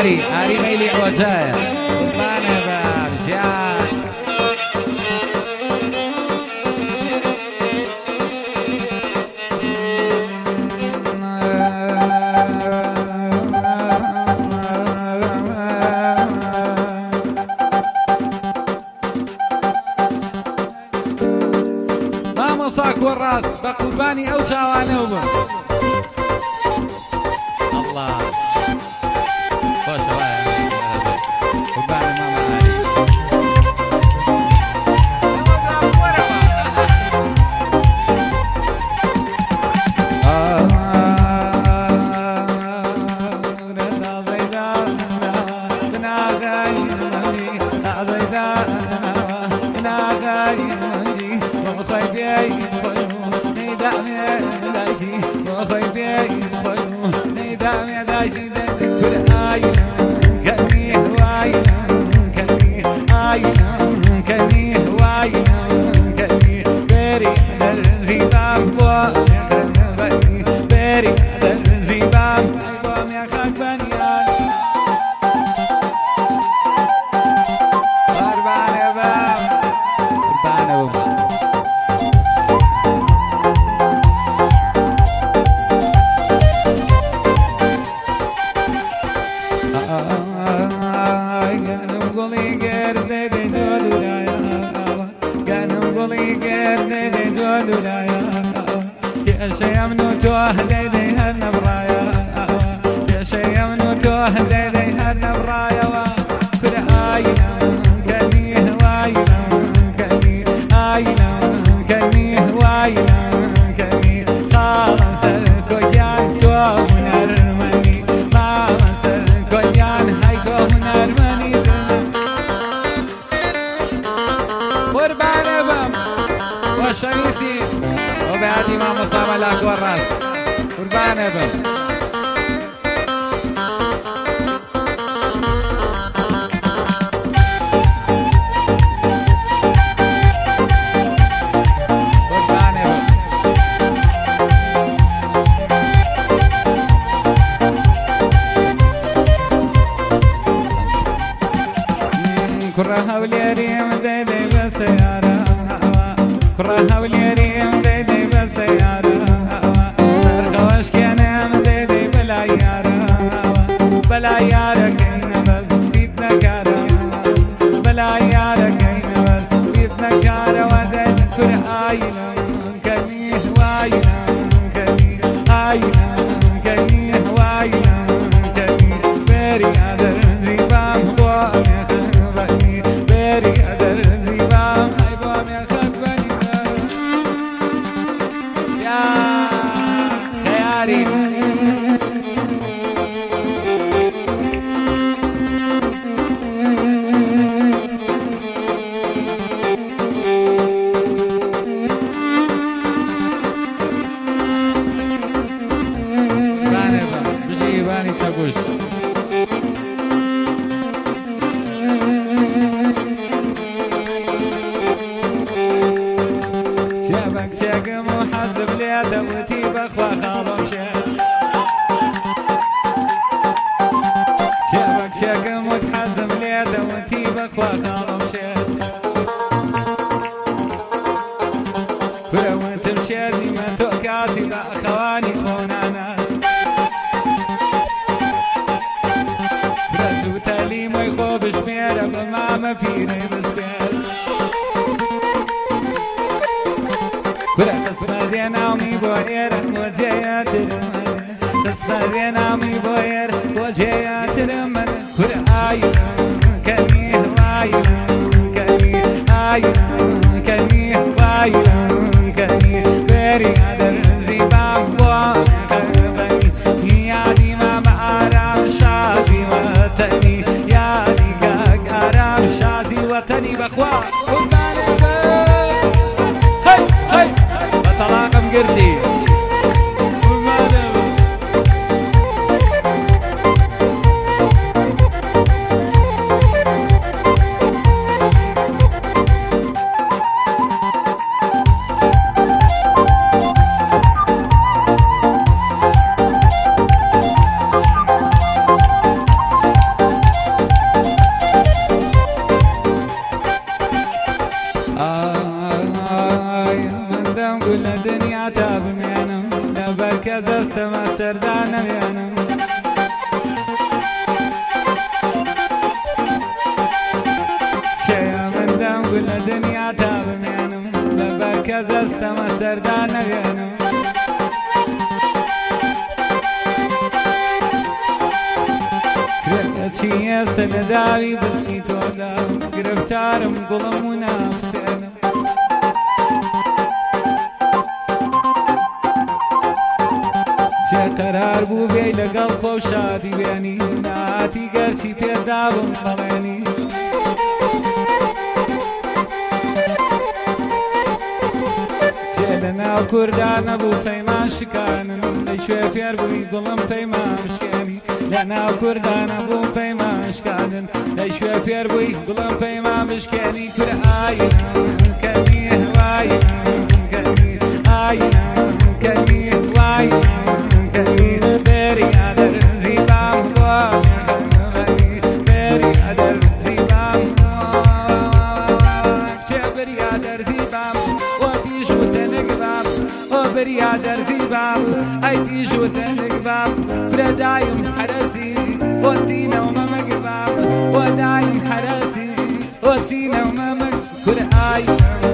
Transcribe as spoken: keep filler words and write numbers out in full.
آری آری میلی عوجه قربانه باب جان ماما صاك والراس بقرباني او شاوانه وبن الله خوش هواي قرباني ماما شريسي وبعدي ما مصاب لك والراس قربان ابن قربان ابن كرها وليريم دي دي بسيارة كرها وليريم دي دي بسيارة سرخوش كينام دي دي بلا يارة بلا يارة كينا بس بيتنا كارا بلا يارة كينا بس بيتنا كارا ودن كر آينا كنيه واينا كنيه آينا كنيه واينا كنيه بيري أدر زيبام بوام يخبني بيري أدر زيبام حيبوام يخبني يا خياري بجيباني تبوش شابك شاقم وحزب لي دوتي بخوا خالو شاق شابك شاقم وتحزم لي دوتي بخوا خالو شاق كروت الشادي ما تؤكاسي بأخواني خونا ناس برزو تالي ما يخوب شميرة بماما فيني بسبير كرة تصفى نامي بوير وجيات رمن تصفى نامي بوير وجيات رمن كرة آينا كنيه واينا كنيه آينا كنيه واينا كنيه بيري هذا الزبام بوام خربني يا دي ما بأرام شازي وطني يا دي كاك أرام شازي وطني بخوا هاي هاي طلاقم قردي ئای من دەمگوت لە دنیا تا بمێنم لەبەر کەس دەستەمە سەردا نەمێنم چێە من دەمگوت لە دنیا تا بمێنم لەبەر کەس دەستەمە سەردا نەمێنم چی ئێستا لە داوی بزنی تۆدا گرفتارم گوڵم و نافسێنم چێ قەرار بوو بێی لەگەڵ خۆ و شادی وێنی ناتی گەرچی پێدابم بەڵێنی چێ لە ناو کوردان نەبوو پەیمان شکانن لە شوێ فێر بووی گوڵم پەیمان شکێنی لە ناو کوردانە بوو پەیمان شکاندن لە شوێ فێر بووی گوڵم پەیمان بشکێنی کورە ئاینە کەنی هەوایە کەنی ئاینە کەنی وایە کەنی بێریا دەرزی بام بۆ مێخەمەنی بێریا دەرزی بام چێ بەریا دەرزی بام وە پیش و تەنک بام وە بەریا دەرزی بام ئەی پیش و تەنک بام برە دایم حرەسی وە سینە و مەمەک بام وە دایم حرەسی وە سینە و مەمەک کورە ئاینە